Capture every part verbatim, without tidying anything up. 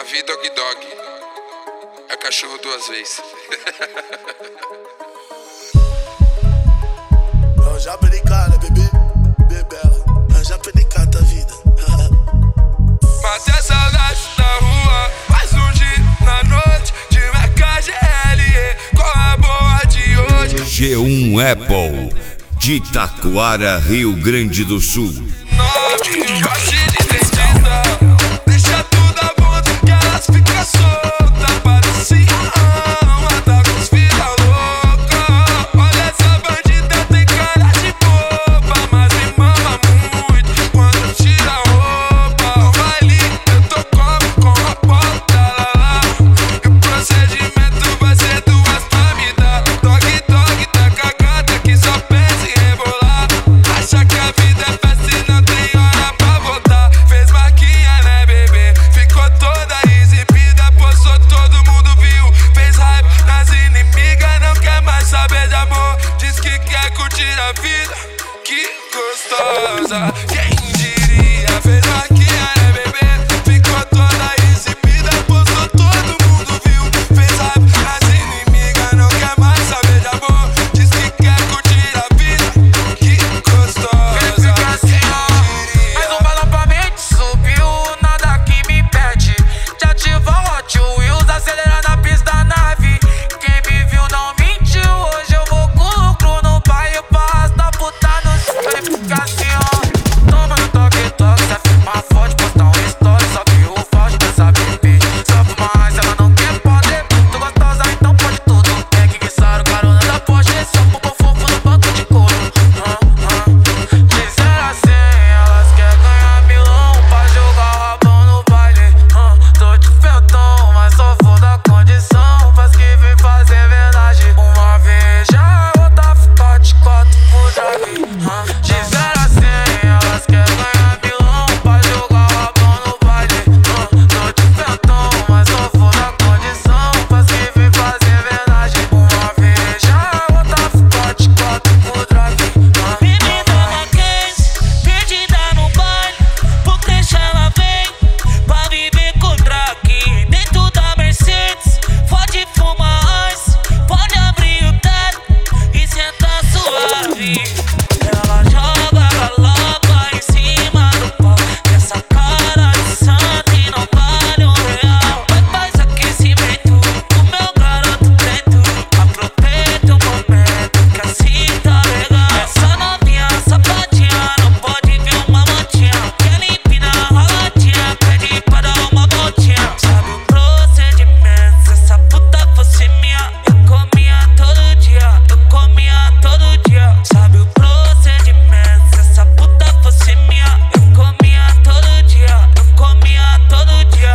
Davi Dog Dog é cachorro duas vezes. Eu já perdi cara, bebê, bebela. Eu já perdi cara da vida. Matei a saudade na rua, mais um dia na noite de Meca G L E com a boa de hoje. G um Apple, de Taquara, Rio Grande do Sul. Nove, gosto de dentista, deixa tudo a ponta que elas ficam soltas. Parecia uma tá com os filha louca. Olha essa bandida, tem cara de boba, mas me mama muito quando tira a roupa. No baile eu tô como com a porta, lá lá. E o procedimento vai ser duas pra me dar. Dog dog tá cagada que só pensa em rebolar. Acha que a vida é festa e não tem hora pra voltar. Fez maquinha, né, bebê? Ficou toda exibida, postou, todo mundo viu. Fez hype nas inimigas, não quer mais saber de amor. Diz que quer curtir a vida, que gostosa. Quem diria? Fez maquinha, né, bebê? Ficou toda exibida, postou, todo mundo viu. Fez hype nas inimigas, não quer mais saber de amor. Diz que quer curtir a vida, que gostosa. Mais um balão pra mente, subiu, nada que me impede de ativar o Hot Wheels, acelerar na pista da nave. Quem me viu não mentiu, hoje eu vou com lucro no baile, passo na puta no céu. Ele fica assim, ó, toma no toque, toque, se afirma forte, postar um story, só que o forte dessa bebê sofre mais, ela não quer poder. Tu gostosa, então pode tudo. É que guiçaram carona da Porsche, esse é um popô fofo no banco de couro. Ah, ah. De zero a cem, elas querem ganhar milão pra jogar o rabão no baile. Ah, tô de fentão, mas só vou dar condição pras que vem fazer verdade. Uma vez já, outra forte, quatro por drive. Ah, de zero a cem, elas querem ganhar milão pra jogar o rabão no baile. Ah, tô de fentão, mas só vou dar condição pras que vem fazer verdade. Uma vez já, outra forte, quatro por drive. Ah, Bebida na case, perdida no baile, porque deixa ela vem pra viver com o Drake dentro da Mercedes. Pode fumar ice, pode abrir o teto e sentar suave. Ela joga a loba em cima do pau, com essa cara de santa e não vale um real. Mas faz aquecimento, o meu garoto preto, aproveita o momento que assim tá legal. Essa novinha safadinha não pode ver uma motinha, quer empina a roladinha, pede pra dar uma voltinha. Sabe o procedimento, se essa puta fosse minha, eu comia todo dia, eu comia todo dia. Sabe o procedimento, se essa puta fosse minha, eu comia todo dia, eu comia todo dia.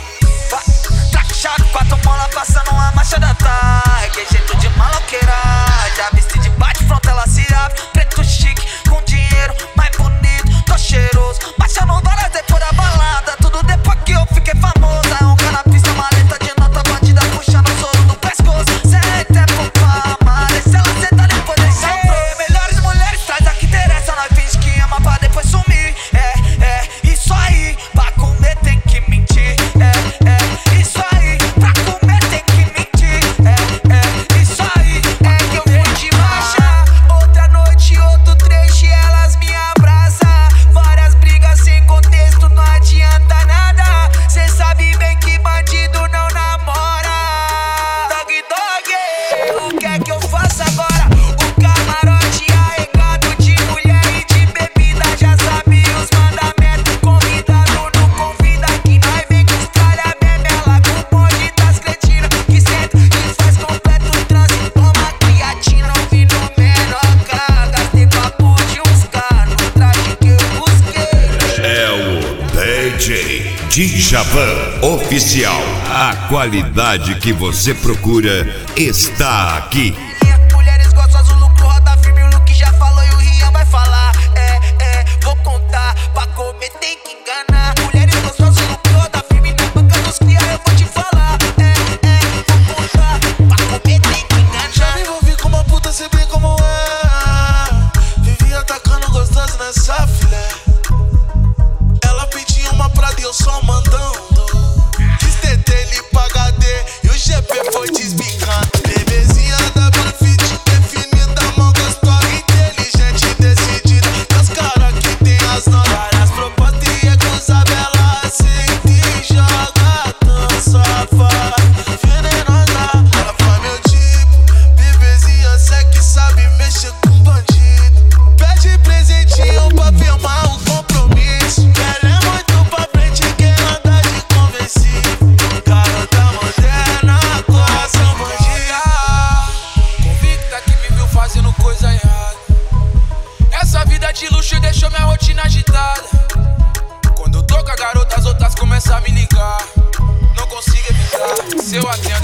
Traquechado, quatro mola passando uma marcha da Thai. Que jeito de maloqueira, já vesti de bate pronto, ela se abre. Preto chique, com dinheiro, mais bonito, tô cheiroso. Baixando várias depois da balada, tudo depois que eu fiquei famosa. Um cara na pista, maleta de nota, bandida puxando o soro do pescoço. Cê é tempo pra amar, deixa ela sentar depois desse outro. Melhores mulheres, traz a que interessa, nós finge que ama pra depois sumir. É, é, isso aí, pra comer tem que mentir. É, é, isso aí, pra comer tem que mentir. É, é, isso aí, é que eu vou te marchar. Outra noite, outro trecho e elas me abraçam. Várias brigas sem contexto, não adianta nada. Cê sabe bem que bandido não namora. Dog dog, o que é que eu faço agora? O camarote arregado de mulher e de bebida, já sabe os mandamentos. Convidado não convida, que nós vem com os tralha mesmo. Ela com o bonde das cretinas, que senta e faz completo trânsito. Toma criatina, ouvindo menor cara. Gastei papo de uns caras no traje que eu busquei. É o D J Djavan Oficial. A qualidade que você procura está aqui. Mulheres gostam do lucro, roda firme, o Luke já falou e o Rian vai falar. É, é, vou contar, pra comer tem que enganar. Mulheres gostam do lucro, roda firme, na banca dos cria, eu vou te falar. É, é, vou contar, pra comer tem que enganar. Já me envolvi com uma puta, sei bem como é. Vivi atacando gostoso nessa filé. Ela pediu uma prada e eu só mandando. Diz começa a me ligar, não consigo evitar. Se eu atendo